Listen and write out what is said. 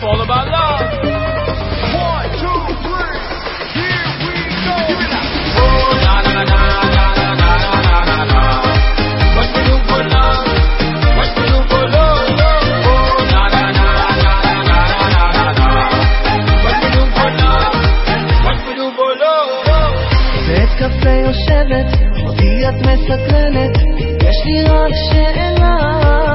all about love. 1, 2, 3, here we go. Give it up. Oh, na na na na na na na na na. What we do for love? What we do for love? Oh, na na na na na na na na. What we do for love? What we do for love? בית קפה יושבת, אותי את מסקרנת, יש לי רק שאלה.